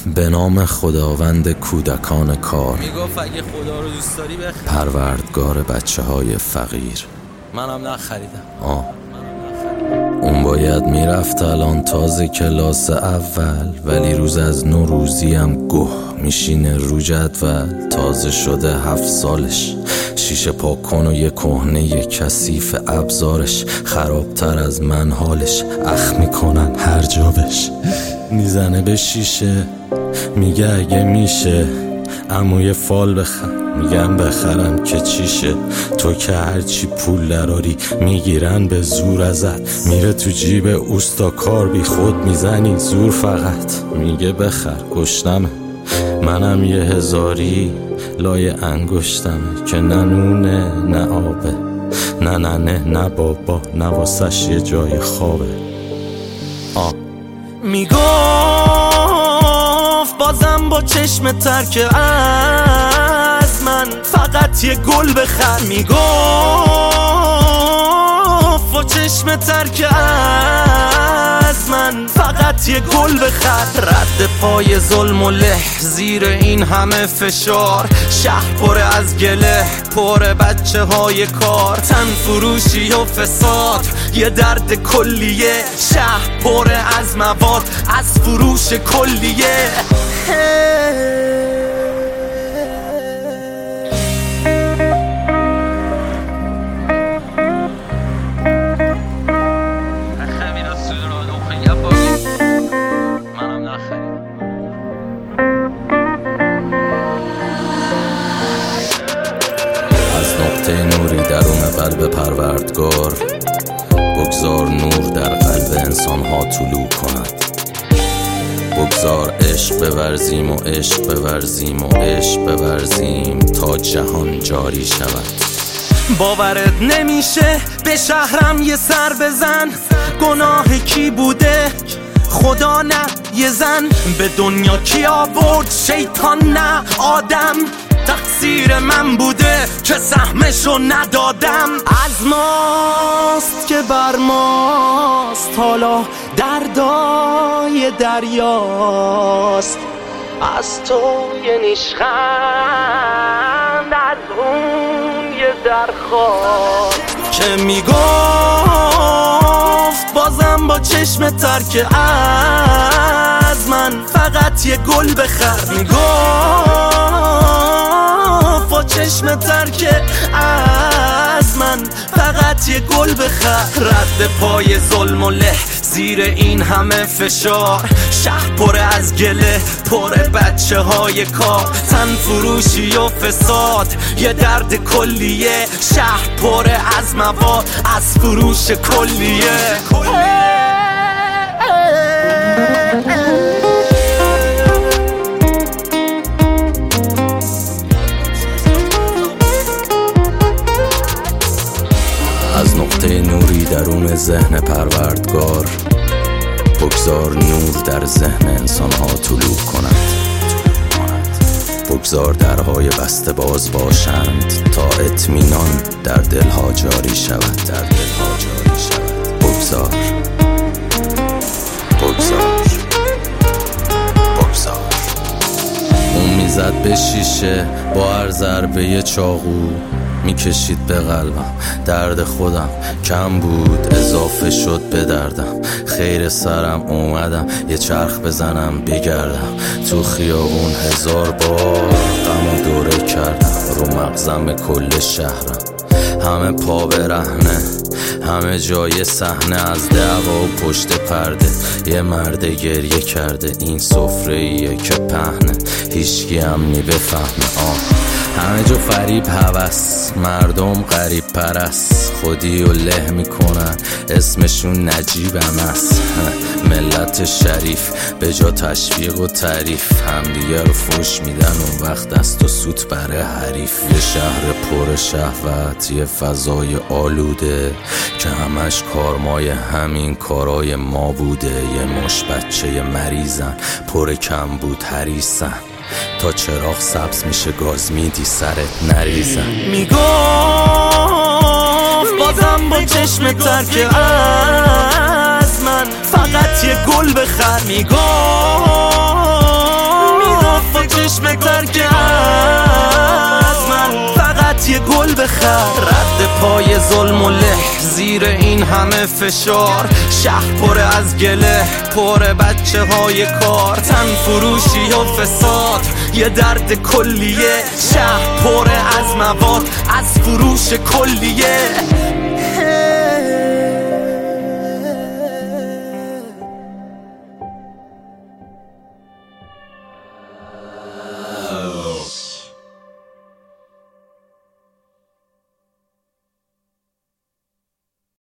به نام خداوند کودکان کار، میگفت اگه خدا رو دوست داری بخر، پروردگار بچه های فقیر. منم نخریدم. اون باید میرفت الان تازه کلاس اول، ولی روز از نوروزی هم گه میشینه رو جدول. تازه شده 7 سالش، شیشه پاک کن و یه کهنه یه کثیف ابزارش. خرابتر از من حالش، اخ میکنن هر جا بش. میزنه به شیشه میگه اگه میشه عموی فال بخر. میگم بخرم که چیشه، تو که هرچی پول دراری میگیرن به زور ازت. میره تو جیب اوستا کار بی خود میزنی زور فقط. میگه بخر گشتمه، منم 1000 لای انگشتمه که نه نونه نه آبه، نه بابا، نه واسش یه جای خوابه. میگفت بازم با چشم ترک از من فقط یه گل بخر. میگفت با چشم ترک از من فقط یه گل بخر. رد پای ظلم و له زیر این همه فشار، شهر پر از گله، پر بچه های کار. تن فروشی و فساد یه درد کلیه، شهر پر از مواد از فروش کلیه. نوری درون قلب پروردگار، بگذار نور در قلب انسان ها طلوع کند. بگذار عشق بورزیم و عشق بورزیم و عشق بورزیم تا جهان جاری شود. باورت نمیشه به شهرم یه سر بزن، گناه کی بوده خدا نه یه زن. به دنیا کی آورد شیطان نه آدم، تقصیر من بوده که سهمشو ندادم. از ماست که بر ماست، حالا دردای دریاست. از تو یه نیشخند، از اون یه درخواست. که میگفت بازم با چشم ترک از من فقط یه گل بخر. میگفت با چشم ترک از من فقط یه گل بخر. رد پای ظلم و له زیر این همه فشار، شهر پر از گله، پر بچه های کار. تن فروشی و فساد یه درد کلیه، شهر پر از مواد از فروش کلیه. از نقطه نوری درون ذهن پروردگار، بگذار نور در ذهن انسان ها طلوع کند. بگذار درهای بسته باز باشند تا اطمینان در دلها جاری شود. بگذار اون میزد به شیشه با هر ضربه چاقو، میکشید به قلبم. درد خودم کم بود اضافه شد به دردم. خیر سرم اومدم یه چرخ بزنم بگردم. تو خیابون 1000 بار غمو دوره کردم. رو مغزم کل شهرم همه پا برهنه، همه جای صحنه از دعوا و پشت پرده. یه مرد گریه کرده، این سفره‌ایه که پهنه، هیچکی هم بفهمه. همه جا فریب هوس، مردم غریب پرست، خودی و له میکنن اسمشون نجیبم است. ملت شریف به جا تشویق و تعریف، همدیگه رو فوش میدن اون وقت دست و سوت بره حریف. یه شهر پر شهوت، یه فضای آلوده که همش کارمای همین کارای ما بوده. یه مش بچه مریضن، پر کم بود حریصن، تا چراغ سبز میشه گاز میدی سرت نریزن. میگفت بازم با چشم ترک از من فقط یه گل بخر. میگفت چشم ترک از من فقط یه گل بخر. رد پای ظلم و له زیر این همه فشار، شهر پر از گله پر بچه های کار، تن فروشی و فساد یه درد کلیه، شهر پر از مواد از فروش کلیه.